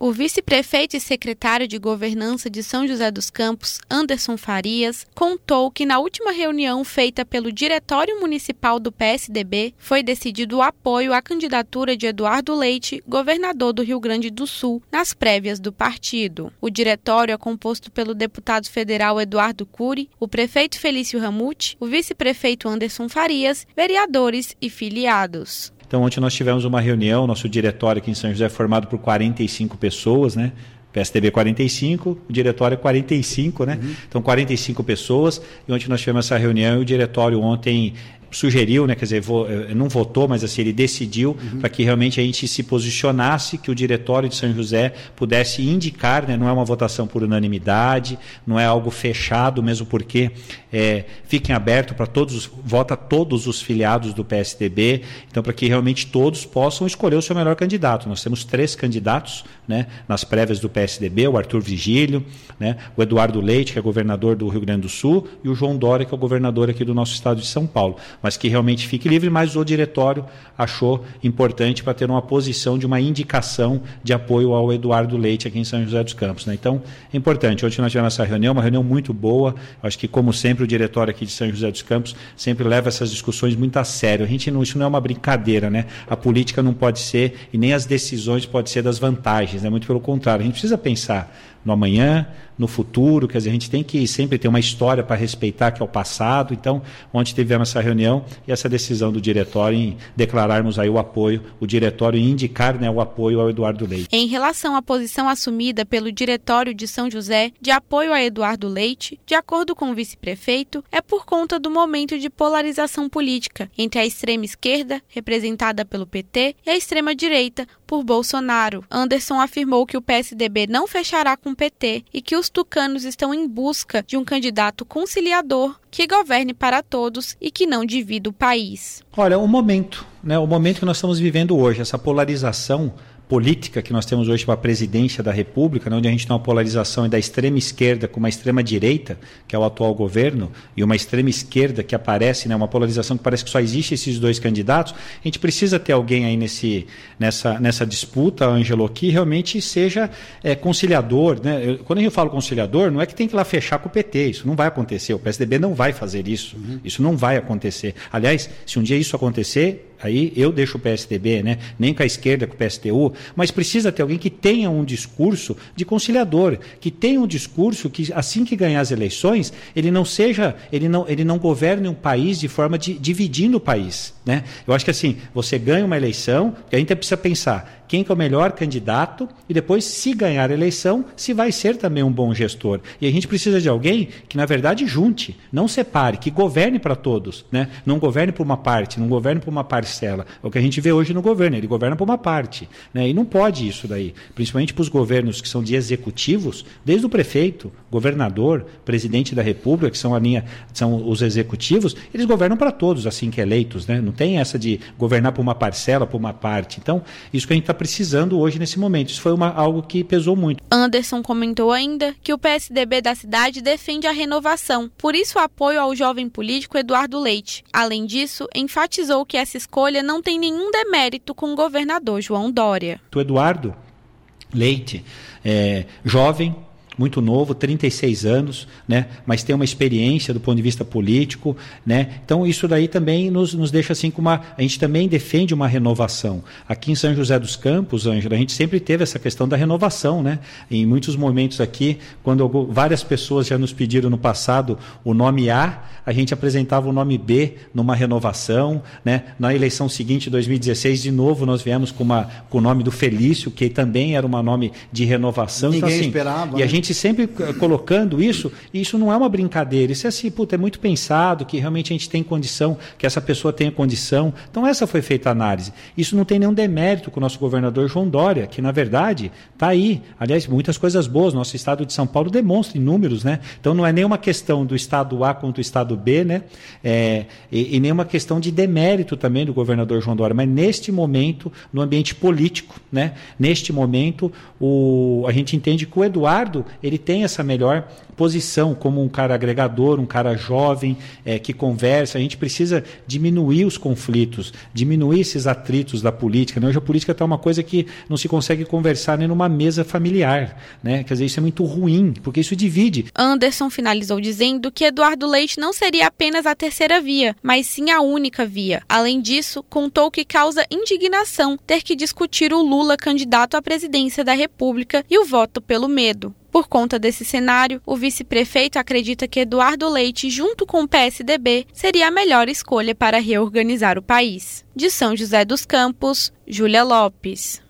O vice-prefeito e secretário de Governança de São José dos Campos, Anderson Farias, contou que na última reunião feita pelo Diretório Municipal do PSDB foi decidido o apoio à candidatura de Eduardo Leite, governador do Rio Grande do Sul, nas prévias do partido. O diretório é composto pelo deputado federal Eduardo Cury, o prefeito Felício Ramute, o vice-prefeito Anderson Farias, vereadores e filiados. Então, ontem nós tivemos uma reunião, nosso diretório aqui em São José é formado por 45 pessoas, né? PSDB 45, o diretório é 45, né? Então, 45 pessoas, e ontem nós tivemos essa reunião e o diretório ontem sugeriu, né, quer dizer, não votou, mas assim, ele decidiu para que realmente a gente se posicionasse, que o diretório de São José pudesse indicar, né, não é uma votação por unanimidade, não é algo fechado, mesmo porque fiquem aberto para vota todos os filiados do PSDB, então para que realmente todos possam escolher o seu melhor candidato. Nós temos 3 candidatos, né, nas prévias do PSDB, o Arthur Vigílio, né, o Eduardo Leite, que é governador do Rio Grande do Sul, e o João Dória, que é o governador aqui do nosso estado de São Paulo, mas que realmente fique livre, mas o diretório achou importante para ter uma posição de uma indicação de apoio ao Eduardo Leite aqui em São José dos Campos, né? Então, é importante. Hoje nós tivemos essa reunião, uma reunião muito boa. Acho que, como sempre, o diretório aqui de São José dos Campos sempre leva essas discussões muito a sério. Isso não é uma brincadeira, né? A política não pode ser, e nem as decisões podem ser das vantagens, né? Muito pelo contrário. A gente precisa pensar no amanhã, no futuro, quer dizer, a gente tem que sempre ter uma história para respeitar, que é o passado. Então, ontem tivemos essa reunião e essa decisão do diretório em declararmos aí o apoio, o diretório indicar, né, o apoio ao Eduardo Leite. Em relação à posição assumida pelo diretório de São José de apoio a Eduardo Leite, de acordo com o vice-prefeito, é por conta do momento de polarização política entre a extrema esquerda, representada pelo PT, e a extrema direita, por Bolsonaro. Anderson afirmou que o PSDB não fechará com o PT e que os tucanos estão em busca de um candidato conciliador que governe para todos e que não divida o país. Olha, o momento que nós estamos vivendo hoje, essa polarização política que nós temos hoje para a presidência da República, né, onde a gente tem uma polarização da extrema esquerda com uma extrema direita, que é o atual governo, e uma extrema esquerda que aparece, né, uma polarização que parece que só existe esses 2 candidatos. A gente precisa ter alguém aí nessa disputa, Ângelo, que realmente seja conciliador, né? Quando eu falo conciliador, não é que tem que ir lá fechar com o PT, isso não vai acontecer, o PSDB não vai fazer isso, isso não vai acontecer. Aliás, se um dia isso acontecer, aí eu deixo o PSDB, né? Nem com a esquerda, com o PSTU, mas precisa ter alguém que tenha um discurso de conciliador, que tenha um discurso que, assim que ganhar as eleições, ele não governe um país de forma de dividindo o país, né? Eu acho que assim, você ganha uma eleição, a gente precisa pensar quem que é o melhor candidato e depois, se ganhar a eleição, se vai ser também um bom gestor. E a gente precisa de alguém que, na verdade, junte, não separe, que governe para todos, né? Não governe por uma parte, não governe por uma parcela. É o que a gente vê hoje no governo, ele governa por uma parte, né? E não pode isso daí, principalmente para os governos que são de executivos, desde o prefeito, governador, presidente da República, que são os executivos, eles governam para todos, assim que eleitos, né? Não tem essa de governar por uma parcela, por uma parte. Então, isso que a gente está precisando hoje nesse momento. Isso foi algo que pesou muito. Anderson comentou ainda que o PSDB da cidade defende a renovação, por isso o apoio ao jovem político Eduardo Leite. Além disso, enfatizou que essa escolha não tem nenhum demérito com o governador João Dória. O Eduardo Leite é jovem, muito novo, 36 anos, né? Mas tem uma experiência do ponto de vista político, né? Então isso daí também nos deixa assim com a gente também defende uma renovação. Aqui em São José dos Campos, Ângela, a gente sempre teve essa questão da renovação, né? Em muitos momentos aqui, quando várias pessoas já nos pediram no passado o nome A gente apresentava o nome B numa renovação, né? Na eleição seguinte, 2016, de novo nós viemos com o nome do Felício, que também era um nome de renovação. Ninguém então, assim, esperava. E a gente sempre colocando isso, e isso não é uma brincadeira, isso é assim, é muito pensado, que realmente a gente tem condição, que essa pessoa tenha condição. Então essa foi feita a análise. Isso não tem nenhum demérito com o nosso governador João Dória, que na verdade está aí. Aliás, muitas coisas boas, nosso estado de São Paulo demonstra em números, né? Então não é nenhuma questão do estado A contra o estado B, né? E nenhuma questão de demérito também do governador João Dória, mas neste momento, no ambiente político, né? Neste momento, a gente entende que o Eduardo, ele tem essa melhor posição como um cara agregador, um cara jovem, que conversa. A gente precisa diminuir os conflitos, diminuir esses atritos da política, né? Hoje a política está uma coisa que não se consegue conversar nem numa mesa familiar, né? Quer dizer, isso é muito ruim, porque isso divide. Anderson finalizou dizendo que Eduardo Leite não seria apenas a terceira via, mas sim a única via. Além disso, contou que causa indignação ter que discutir o Lula candidato à presidência da República e o voto pelo medo. Por conta desse cenário, o vice-prefeito acredita que Eduardo Leite, junto com o PSDB, seria a melhor escolha para reorganizar o país. De São José dos Campos, Júlia Lopes.